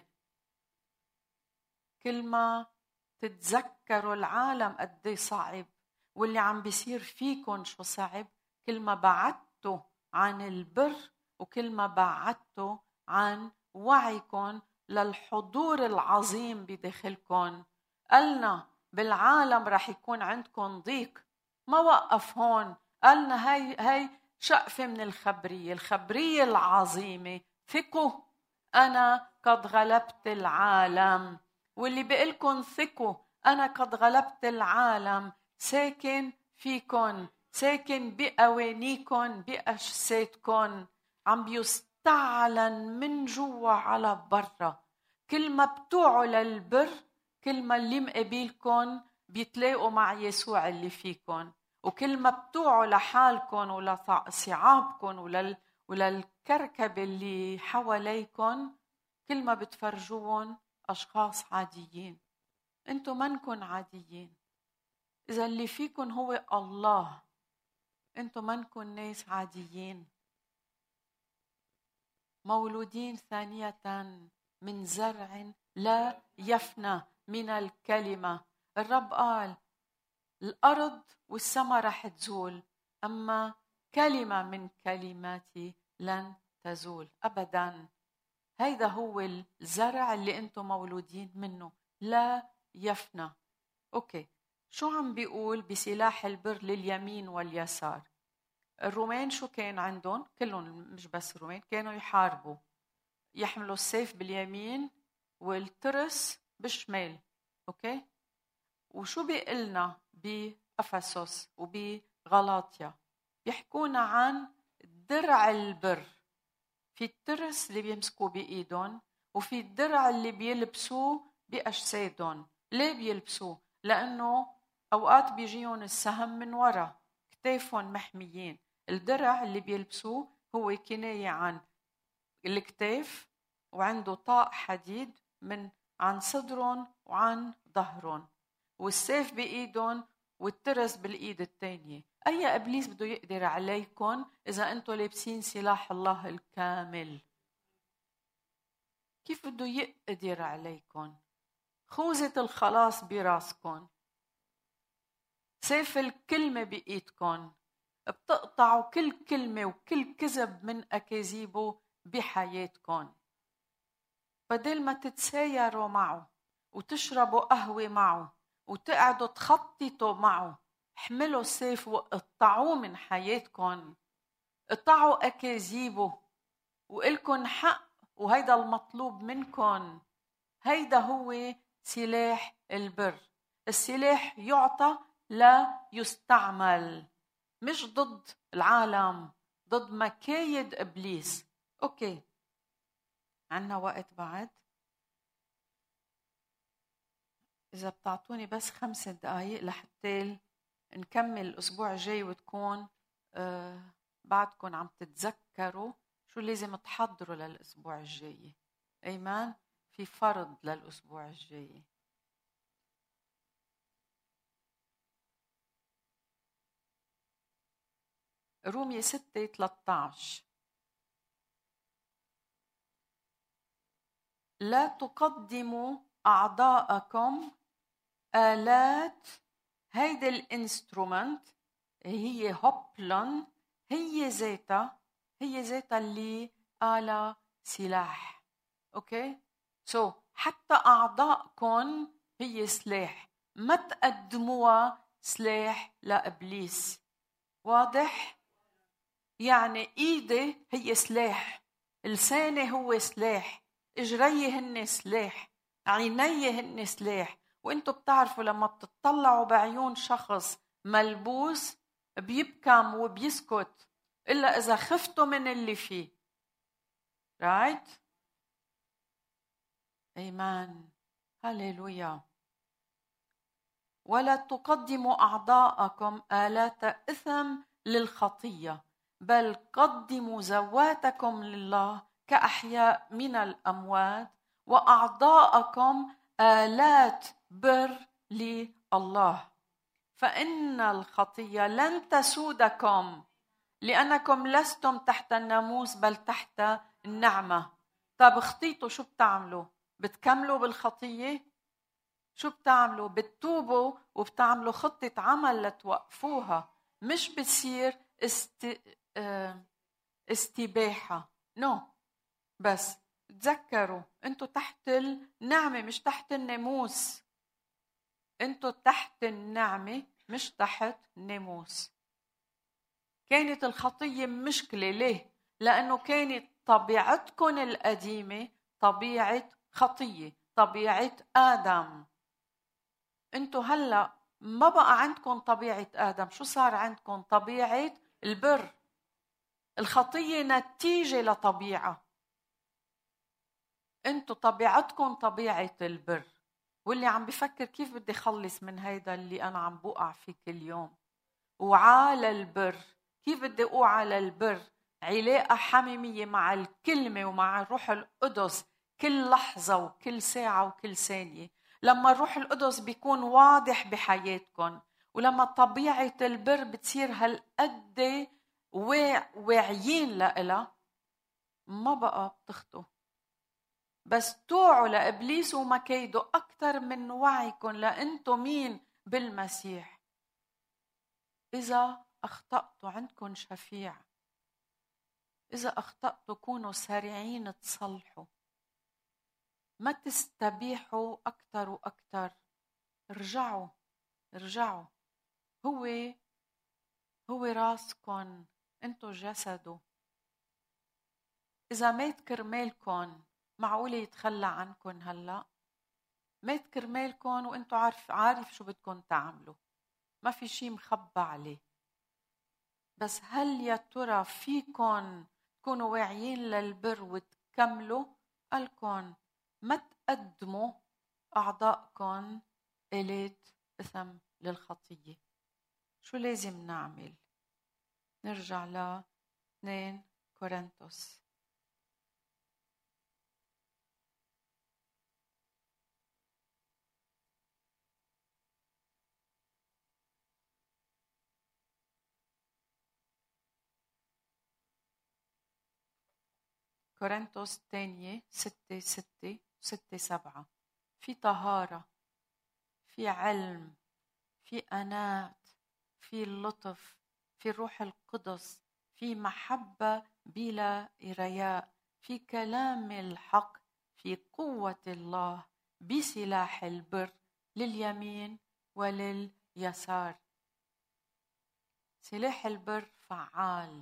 كل ما تتذكروا العالم قد صعب واللي عم بيصير فيكم شو صعب، كل ما بعدتوا عن البر وكل ما بعدتوا عن وعيكم للحضور العظيم بداخلكم. قالنا بالعالم رح يكون عندكم ضيق، ما وقف هون. قالنا هاي شقفة من الخبرية العظيمة. ثقوا أنا قد غلبت العالم. واللي بيقلكن ثقوا أنا قد غلبت العالم ساكن فيكن، ساكن بأوانيكن، بأجسادكن، عم بيستعلن من جوا على برا. كل ما بتوعوا للبر، كل ما اللي مقابلكن بيتلاقوا مع يسوع اللي فيكن. وكل ما بتوعوا لحالكن ولصعابكن وللكركبة اللي حواليكن، كل ما بتفرجون أشخاص عاديين. أنتم منكن عاديين. إذا اللي فيكن هو الله، أنتم منكن ناس عاديين، مولودين ثانية من زرع لا يفنى من الكلمة. الرب قال الأرض والسماء رح تزول، أما كلمة من كلماتي لن تزول أبداً. هيدا هو الزرع اللي أنتم مولودين منه، لا يفنى. أوكي، شو عم بيقول بسلاح البر لليمين واليسار؟ الرومان شو كان عندهم؟ كلهم مش بس الرومان، كانوا يحاربوا، يحملوا السيف باليمين والترس بالشمال. أوكي؟ وشو بيقلنا بأفسس وبغلاطيا؟ يحكونا عن درع البر. في الترس اللي بيمسكوه بإيدهم، وفي الدرع اللي بيلبسوه بأجسادهم. ليه بيلبسوه؟ لأنه أوقات بيجيهم السهم من وراء، كتافهم محميين. الدرع اللي بيلبسوه هو كناية عن الكتاف، وعنده طاق حديد من عن صدرهم وعن ظهرهم، والسيف بإيدهم والترس بالإيد الثانية. أي إبليس بده يقدر عليكم إذا أنتم لابسين سلاح الله الكامل؟ كيف بده يقدر عليكم؟ خوذة الخلاص براسكم، سيف الكلمة بإيدكم، بتقطعوا كل كلمة وكل كذب من أكاذيبه بحياتكم. بدل ما تتسايروا معه وتشربوا قهوة معه وتقعدوا تخططوا معه، احملوا السيف وقطعوه من حياتكم. قطعوا أكاذيبه وإلكن حق، وهيدا المطلوب منكم. هيدا هو سلاح البر. السلاح يعطى لا يستعمل، مش ضد العالم، ضد مكايد إبليس. أوكي، عنا وقت بعد؟ إذا بتعطوني بس 5 دقايق لحتى نكمل الأسبوع الجاي وتكون بعدكم عم تتذكروا شو لازم تحضروا للأسبوع الجاي. أيمان، في فرض للأسبوع الجاي. رومية 6:13. لا تقدموا أعضاءكم آلات. هيدا الانسترومنت هي هوبلن، هي ذاتها اللي آلة سلاح. اوكي، حتى أعضاءكم هي سلاح، ما تقدموها سلاح لإبليس. واضح؟ يعني إيدي هي سلاح، لساني هو سلاح، إجري هن سلاح، عيني هن سلاح. وانتوا بتعرفوا لما بتطلعوا بعيون شخص ملبوس بيبكم وبيسكت إلا إذا خفتوا من اللي فيه. رايت؟ أيمان، هاليلويا. ولا تقدموا أعضاءكم آلات إثم للخطية، بل قدموا ذواتكم لله كأحياء من الأموات، وأعضاءكم آلات بر لله. فإن الخطية لن تسودكم، لأنكم لستم تحت الناموس بل تحت النعمة. طب خطيتوا شو بتعملوا؟ بتكملوا بالخطية؟ شو بتعملوا؟ بتتوبوا وبتعملوا خطة عمل لتوقفوها، مش بتصير استباحة. بس تذكروا انتوا تحت النعمة مش تحت الناموس. انتوا تحت النعمة مش تحت الناموس. كانت الخطية مشكلة. ليه؟ لأنه كانت طبيعتكم القديمة طبيعة خطية، طبيعة آدم. انتوا هلأ ما بقى عندكم طبيعة آدم. شو صار عندكم؟ طبيعة البر. الخطية نتيجة لطبيعة. انتوا طبيعتكم طبيعة البر. واللي عم بفكر كيف بدي خلص من هيدا اللي أنا عم بوقع فيه كل يوم، وعلى البر، كيف بدي أوعى للبر؟ علاقة حميمية مع الكلمة ومع الروح القدس كل لحظة وكل ساعة وكل ثانية. لما الروح القدس بيكون واضح بحياتكم، ولما طبيعة البر بتصير هالقد واعيين لإلها، ما بقى بتخطوا. بس توعوا لإبليس ومكايده أكثر من وعيكم لأنتم مين بالمسيح. إذا أخطأتوا عندكم شفيع. إذا أخطأتوا كونوا سريعين تصلحوا، ما تستبيحوا أكثر وأكثر. ارجعوا. هو راسكم، أنتوا جسده. إذا مات كرمالكم معقولة يتخلى عنكم؟ هلأ مات كرمالكم وأنتوا عارف شو بدكم تعملوا، ما في شيء مخبى عليه. بس هل يا ترى فيكن تكونوا واعيين للبر وتكملوا؟ قالكن ما تقدموا أعضاءكن آلات إثم للخطية. شو لازم نعمل؟ نرجع ل 2 كورنثوس. كورنثوس الثانية 6:6 6:7. في طهارة، في علم، في أنات، في اللطف، في الروح القدس، في محبة بلا رياء، في كلام الحق، في قوة الله، بسلاح البر لليمين ولليسار. سلاح البر فعال.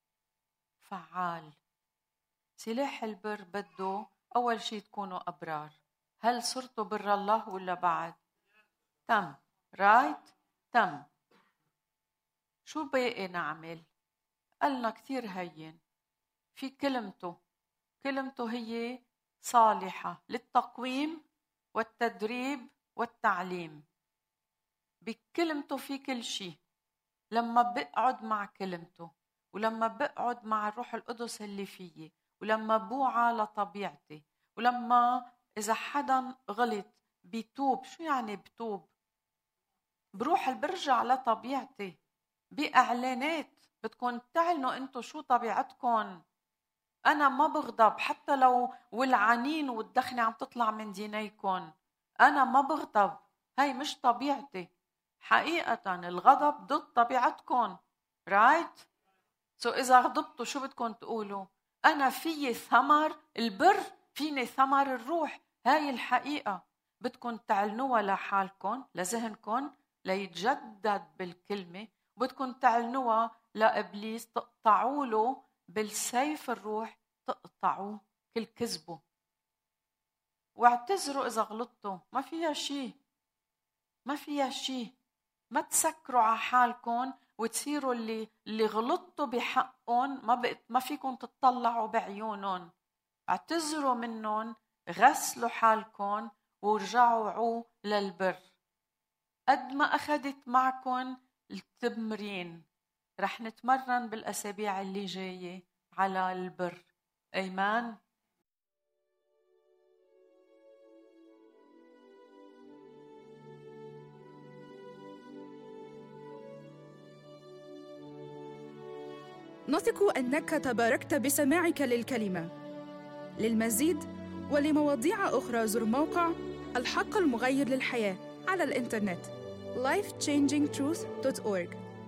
سلاح البر بده أول شيء تكونوا أبرار. هل صرتوا بر الله ولا بعد؟ تم. تم. شو باقي نعمل؟ قالنا كثير هين. في كلمته هي صالحة للتقويم والتدريب والتعليم. بكلمته في كل شيء. لما بقعد مع كلمته، ولما بقعد مع الروح القدس اللي فيي، ولما بوعى لطبيعتي، ولما إذا حدا غلط بيتوب. شو يعني بتوب؟ بروح برجع لطبيعتي بإعلانات. بدكم تعلنوا انتو شو طبيعتكم. أنا ما بغضب حتى لو والعنين والدخنة عم تطلع من دينيكم. أنا ما بغضب، هاي مش طبيعتي. حقيقة الغضب ضد طبيعتكم. رايت؟ إذا غضبتوا شو بدكم تقولوا؟ أنا فيي ثمر البر، فيني ثمر الروح. هاي الحقيقة بدكم تعلنوها لحالكم، لذهنكم، ليتجدد بالكلمة. بدكم تعلنوها لإبليس، تقطعوا له بالسيف الروح، تقطعوا كل كذبه. واعتذروا إذا غلطتوا، ما فيها شيء، ما فيها شيء. ما تسكروا على حالكم وتصيروا اللي غلطتوا بحقهم ما فيكم تطلعوا بعيونهم. اعتذروا منهم، غسلوا حالكم ورجعوا للبر. قد ما أخذت معكم التمرين، رح نتمرن بالأسابيع اللي جاية على البر. أيمان. نثق أنك تباركت بسماعك للكلمة. للمزيد ولمواضيع أخرى زر موقع الحق المغير للحياة على الإنترنت lifechangingtruth.org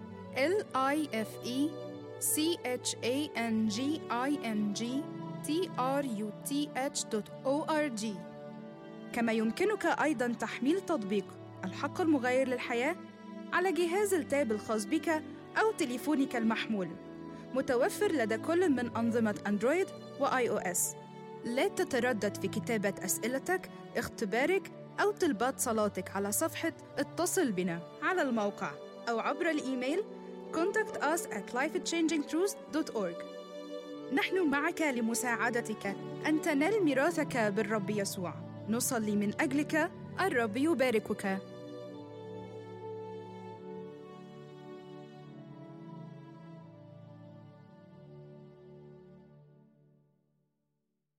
lifechangingtruth.org. كما يمكنك أيضاً تحميل تطبيق الحق المغير للحياة على جهاز التاب الخاص بك أو تليفونك المحمول، متوفر لدى كل من أنظمة أندرويد وآي أو إس. لا تتردد في كتابة أسئلتك، اختبارك أو طلبات صلاتك على صفحة اتصل بنا على الموقع أو عبر الإيميل contact us at lifechangingtruth.org. نحن معك لمساعدتك أن تنال ميراثك بالرب يسوع. نصلي من أجلك. الرب يباركك.